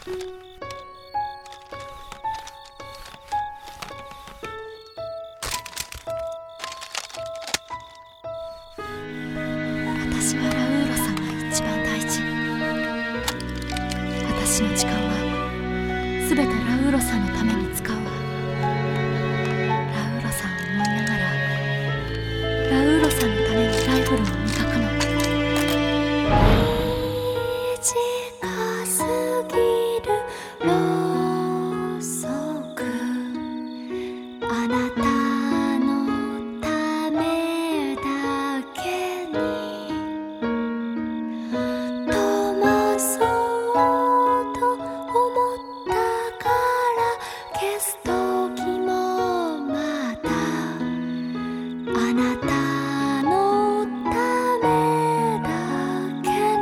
私はラウーロさんが一番大事。私の時間はすべてラウーロさんのために使うわ。ラウーロさんを思いながらラウーロさんのためにライフルを磨くの。短すぎるろうそく、あなたのためだけに灯そうと思ったから消す時もまたあなたのためだけに。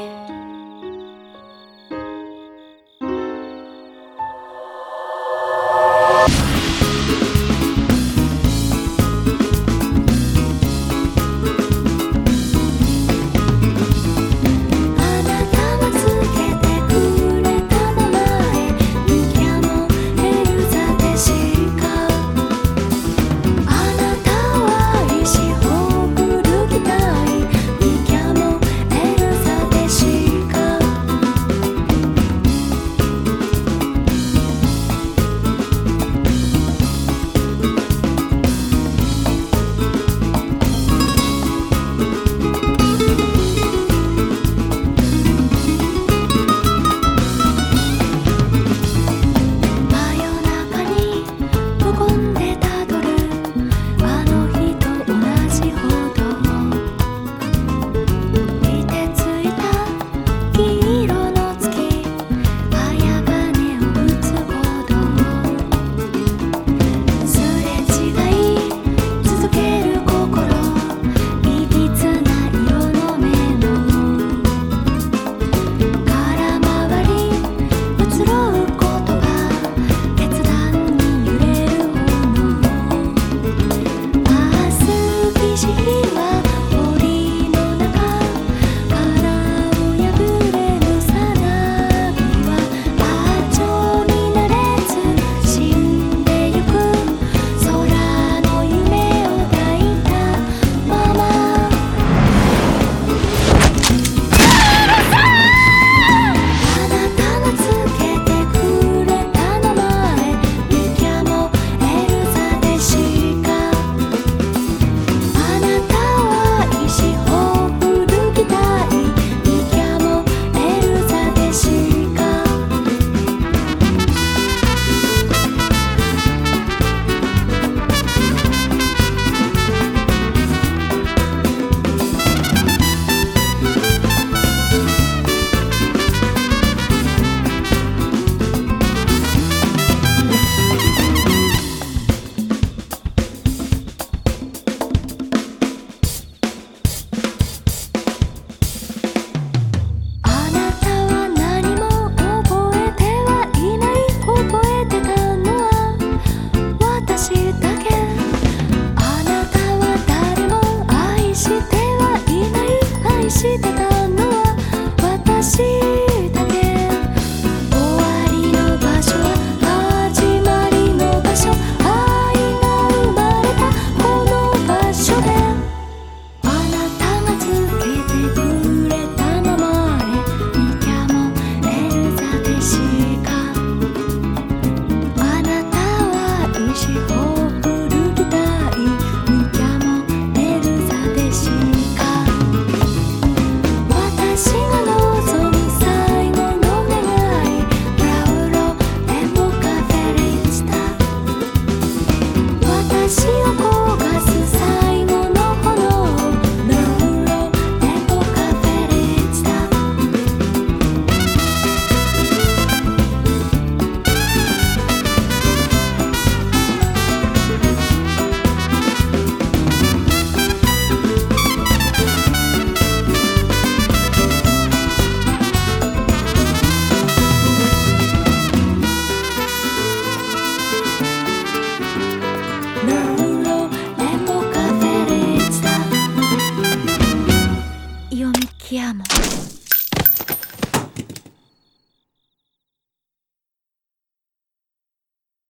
あなたがつけてくれた名前、ミキャモ・エルザテシカ。あなたは石を振るぎたい、ミキャモ・エルザテシカ。真夜中に無言でたどるあの日と同じほど、凍てついた黄色の月、早鐘を打つほどすれ違い続ける心、いびつな色の目の空回り移ろう言葉、決断に揺れる炎。明日ぎし日は森の中殻を破れるさなぎは波長になれず死んでゆく空の夢を抱いたまま。あなたがつけてくれた名前、ミキャモ・エルザテシカ。あなたは石を振るぎたい、ミキャモ・エルザテシカ。あなたは何も覚えてはいない、覚えてたのは私だけ。あなたは誰も愛してはいない、愛してたのは私だけ。終わりの場所は始まりの場所、愛が生まれたこの場所で。あなたがつけてくれた名前、ミキャモ・エルザテシカ。あなたは石を振るぎたい、ミキャモ・エルザテシカ。私が望む最後の願い、ラウロ・レンボカフェリスタ。私を焦がす最後の炎、ラウロ・レンボカフェリスタ。Io mi chiamo